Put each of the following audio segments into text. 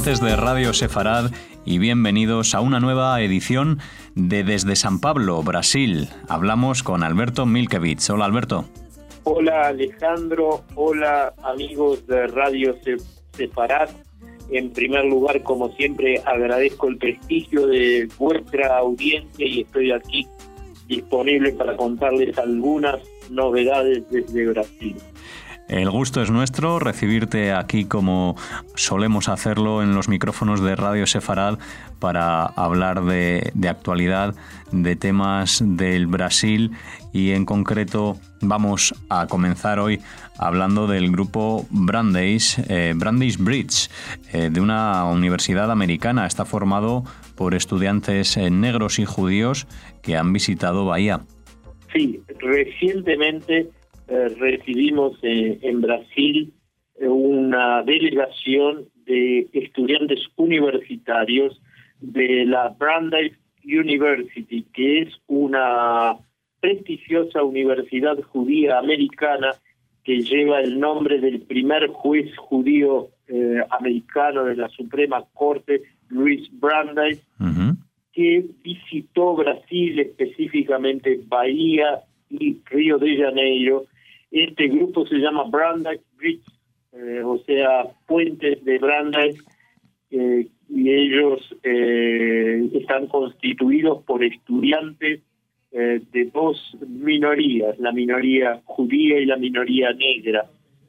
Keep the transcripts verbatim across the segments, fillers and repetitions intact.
oyentes de Radio Sefarad, y bienvenidos a una nueva edición de Desde San Pablo, Brasil. Hablamos con Alberto Milkevich. Hola, Alberto. Hola, Alejandro. Hola, amigos de Radio Sefarad. En primer lugar, como siempre, agradezco el prestigio de vuestra audiencia y estoy aquí disponible para contarles algunas novedades desde Brasil. El gusto es nuestro recibirte aquí como solemos hacerlo en los micrófonos de Radio Sefarad para hablar de, de actualidad, de temas del Brasil, y en concreto vamos a comenzar hoy hablando del grupo Brandeis, eh, Brandeis Bridge, eh, de una universidad americana. Está formado por estudiantes eh, negros y judíos que han visitado Bahía. Sí, recientemente Eh, recibimos eh, en Brasil eh, una delegación de estudiantes universitarios de la Brandeis University, que es una prestigiosa universidad judía americana que lleva el nombre del primer juez judío eh, americano de la Suprema Corte, Louis Brandeis, uh-huh. que visitó Brasil, específicamente Bahía y Río de Janeiro. Este grupo se llama Brandeis Bridge, eh, o sea, puentes de Brandeis, eh, y ellos eh, están constituidos por estudiantes eh, de dos minorías, la minoría judía y la minoría negra,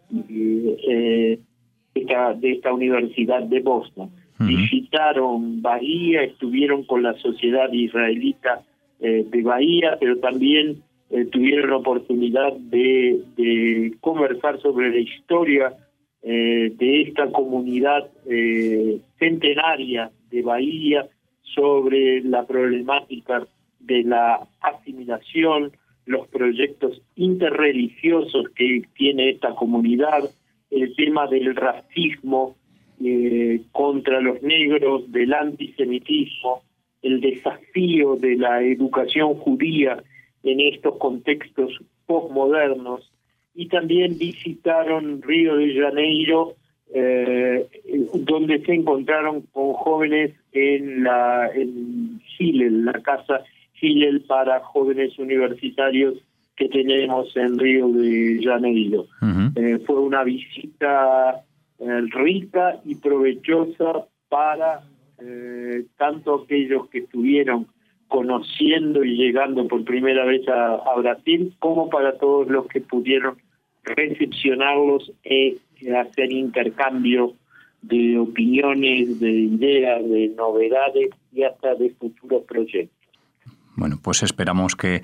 eh, esta, de esta universidad de Boston. Uh-huh. Visitaron Bahía, estuvieron con la sociedad israelita eh, de Bahía, pero también Eh, tuvieron la oportunidad de, de conversar sobre la historia eh, de esta comunidad eh, centenaria de Bahía, sobre la problemática de la asimilación, los proyectos interreligiosos que tiene esta comunidad, el tema del racismo eh, contra los negros, del antisemitismo, el desafío de la educación judía en estos contextos postmodernos, y también visitaron Río de Janeiro, eh, donde se encontraron con jóvenes en la en Hillel, la casa Hillel para jóvenes universitarios que tenemos en Río de Janeiro. Uh-huh. Eh, fue una visita eh, rica y provechosa para eh, tanto aquellos que estuvieron conociendo y llegando por primera vez a, a Brasil, como para todos los que pudieron recepcionarlos y hacer intercambio de opiniones, de ideas, de novedades y hasta de futuros proyectos. Bueno, pues esperamos que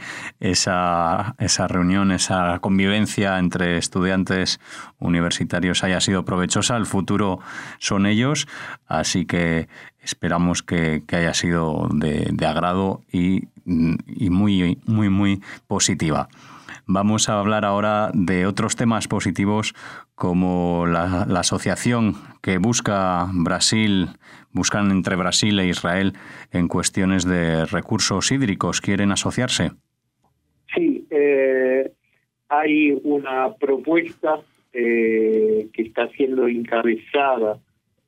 esa, esa reunión, esa convivencia entre estudiantes universitarios haya sido provechosa. El futuro son ellos, así que esperamos que, que haya sido de, de agrado y, y muy, muy, muy positiva. Vamos a hablar ahora de otros temas positivos, como la, la asociación que busca Brasil, buscan entre Brasil e Israel en cuestiones de recursos hídricos. ¿Quieren asociarse? Sí, eh, hay una propuesta eh, que está siendo encabezada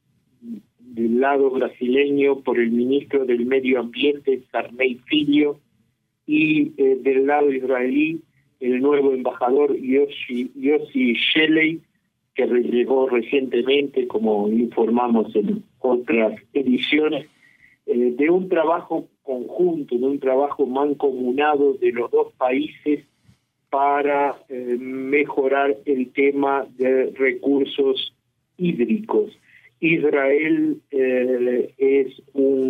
del lado brasileño por el ministro del Medio Ambiente, Sarney Filho, y eh, del lado israelí, el nuevo embajador Yossi, Yossi Shelley, que llegó recientemente, como informamos en otras ediciones, eh, de un trabajo conjunto, de un trabajo mancomunado de los dos países para eh, mejorar el tema de recursos hídricos. Israel eh, es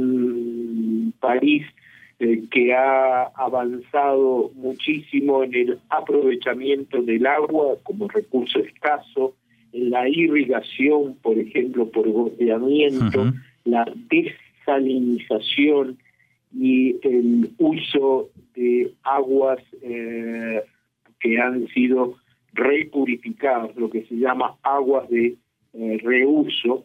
un país eh, que ha avanzado muchísimo en el aprovechamiento del agua como recurso escaso, en la irrigación, por ejemplo, por goteamiento, uh-huh. la desalinización y el uso de aguas eh, que han sido repurificadas, lo que se llama aguas de eh, reuso.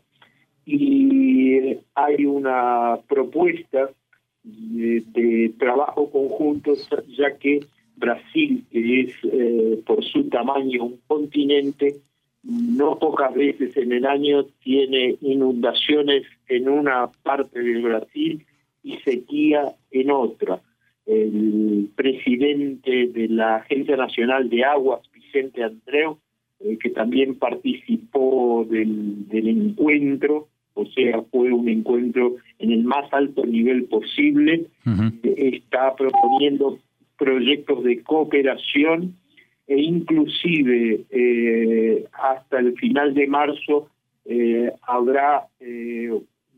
Y hay una propuesta de, de trabajo conjunto, ya que Brasil, que es eh, por su tamaño un continente, no pocas veces en el año tiene inundaciones en una parte del Brasil y sequía en otra. El presidente de la Agencia Nacional de Aguas, Vicente Andreu, eh, que también participó del, del encuentro, o sea, fue un encuentro en el más alto nivel posible, uh-huh. está proponiendo proyectos de cooperación e inclusive eh, hasta el final de marzo eh, habrá eh,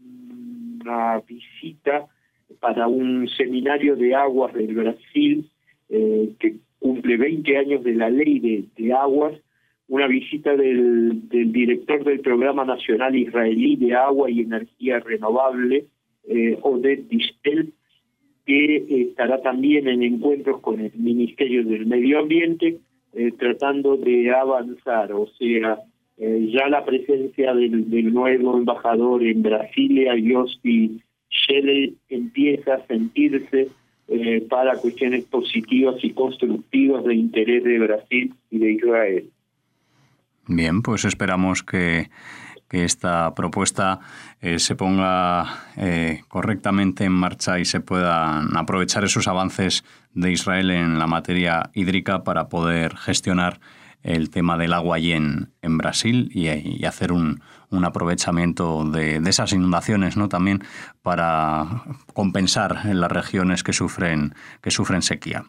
una visita para un seminario de aguas del Brasil eh, que cumple veinte años de la ley de, de aguas, una visita del, del director del Programa Nacional Israelí de Agua y Energía Renovable, eh, Oded Distel, que estará también en encuentros con el Ministerio del Medio Ambiente, eh, tratando de avanzar, o sea, eh, ya la presencia del, del nuevo embajador en Brasilia, Yossi Shelley, empieza a sentirse eh, para cuestiones positivas y constructivas de interés de Brasil y de Israel. Bien, pues esperamos que, que esta propuesta eh, se ponga eh, correctamente en marcha y se puedan aprovechar esos avances de Israel en la materia hídrica para poder gestionar el tema del agua allí en, en Brasil y, y hacer un, un aprovechamiento de, de esas inundaciones, ¿no? También para compensar en las regiones que sufren, que sufren sequía.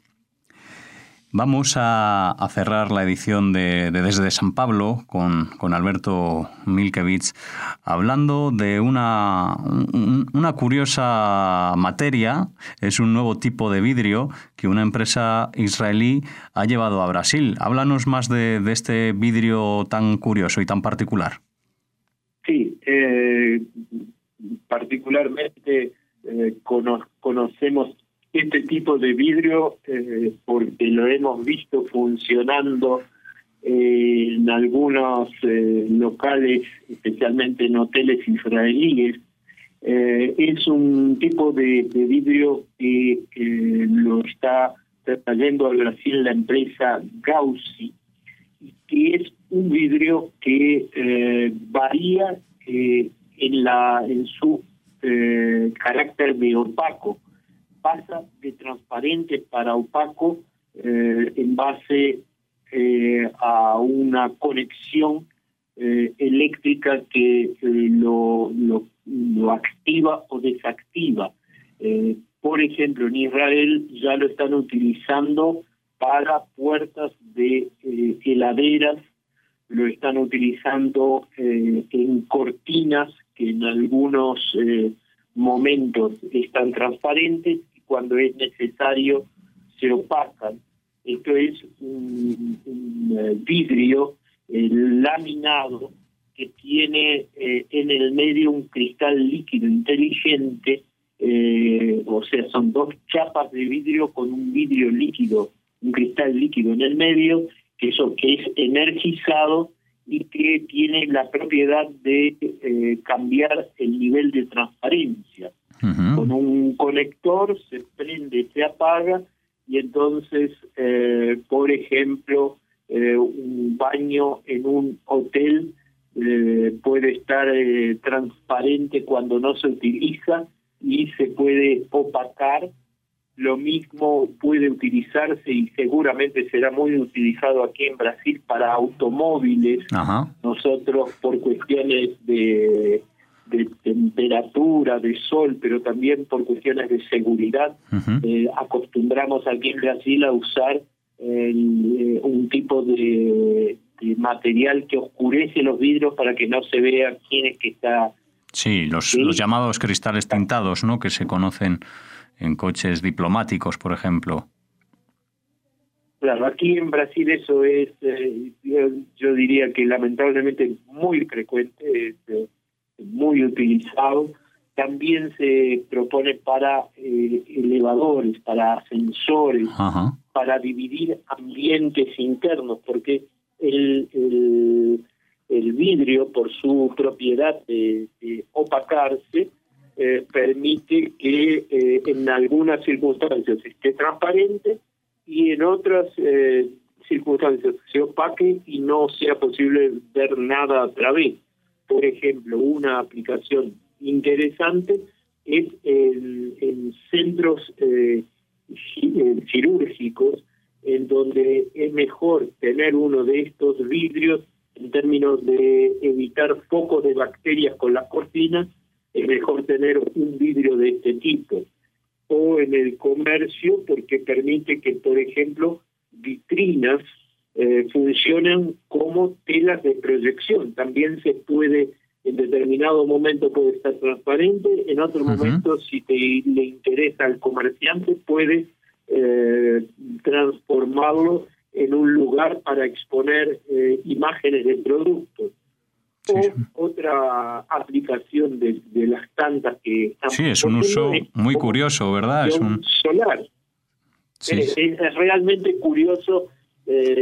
Vamos a, a cerrar la edición de, de Desde San Pablo con, con Alberto Milkevich hablando de una, un, una curiosa materia. Es un nuevo tipo de vidrio que una empresa israelí ha llevado a Brasil. Háblanos más de, de este vidrio tan curioso y tan particular. Sí, eh, particularmente eh, cono- conocemos este tipo de vidrio eh, porque lo hemos visto funcionando eh, en algunos eh, locales, especialmente en hoteles israelíes. Eh, es un tipo de, de vidrio que eh, lo está trayendo a Brasil la empresa Gauzy, que es un vidrio que eh, varía eh, en, la, en su eh, carácter de opaco. Pasa de transparente para opaco eh, en base eh, a una conexión eh, eléctrica que eh, lo, lo, lo activa o desactiva. Eh, por ejemplo, en Israel ya lo están utilizando para puertas de eh, heladeras, lo están utilizando eh, en cortinas que en algunos eh, momentos están transparentes y cuando es necesario se opacan. Esto es un, un uh, vidrio eh, laminado que tiene eh, en el medio un cristal líquido inteligente, eh, o sea, son dos chapas de vidrio con un vidrio líquido, un cristal líquido en el medio, que eso que es energizado y que tiene la propiedad de eh, cambiar el nivel de transparencia. Uh-huh. Con un conector se prende, se apaga, y entonces, eh, por ejemplo, eh, un baño en un hotel eh, puede estar eh, transparente cuando no se utiliza y se puede opacar. Lo mismo puede utilizarse y seguramente será muy utilizado aquí en Brasil para automóviles. Ajá. Nosotros, por cuestiones de, de temperatura, de sol, pero también por cuestiones de seguridad, uh-huh. eh, acostumbramos aquí en Brasil a usar el, eh, un tipo de, de material que oscurece los vidrios para que no se vea quién es que está. Sí, los, ¿sí? los llamados cristales tintados, ¿no? Que se conocen en coches diplomáticos, por ejemplo. Claro, aquí en Brasil eso es, eh, yo, yo diría que lamentablemente muy frecuente, es eh, muy utilizado. También se propone para eh, elevadores, para ascensores, Ajá. para dividir ambientes internos, porque el, el, el vidrio, por su propiedad de, de opacarse, Eh, permite que eh, en algunas circunstancias esté transparente y en otras eh, circunstancias se opaque y no sea posible ver nada a través. Por ejemplo, una aplicación interesante es en, en centros eh, quirúrgicos, en donde es mejor tener uno de estos vidrios en términos de evitar focos de bacterias con las cortinas. Es mejor tener un vidrio de este tipo. O en el comercio, porque permite que, por ejemplo, vitrinas eh, funcionan como telas de proyección. También se puede, en determinado momento puede estar transparente, en otro uh-huh. momento, si te le interesa al comerciante, puede eh, transformarlo en un lugar para exponer eh, imágenes de productos. Sí. O otra aplicación de, de las tantas que... Sí, es un uso es muy curioso, ¿verdad? Es un solar. Sí. Es, es realmente curioso eh,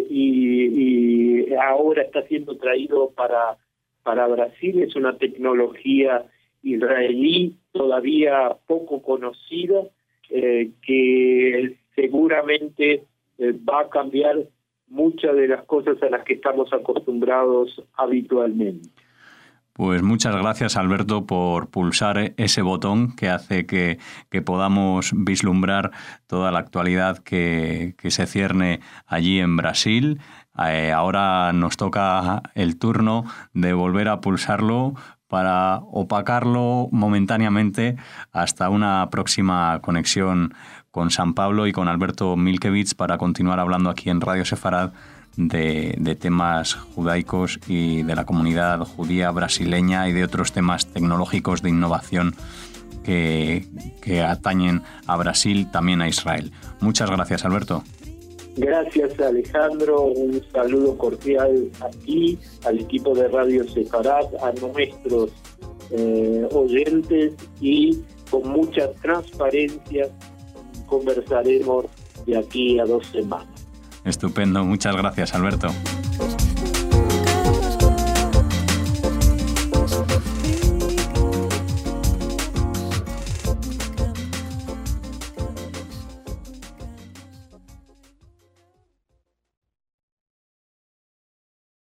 y, y ahora está siendo traído para, para Brasil. Es una tecnología israelí todavía poco conocida eh, que seguramente eh, va a cambiar muchas de las cosas a las que estamos acostumbrados habitualmente. Pues muchas gracias, Alberto, por pulsar ese botón que hace que, que podamos vislumbrar toda la actualidad que, que se cierne allí en Brasil. Eh, ahora nos toca el turno de volver a pulsarlo para opacarlo momentáneamente hasta una próxima conexión con San Pablo y con Alberto Milkevich para continuar hablando aquí en Radio Sefarad de, de temas judaicos y de la comunidad judía brasileña y de otros temas tecnológicos de innovación que, que atañen a Brasil, también a Israel. Muchas gracias, Alberto. Gracias, Alejandro. Un saludo cordial a ti, al equipo de Radio Sefarad, a nuestros eh, oyentes, y con mucha transparencia conversaremos de aquí a dos semanas. Estupendo. Muchas gracias, Alberto.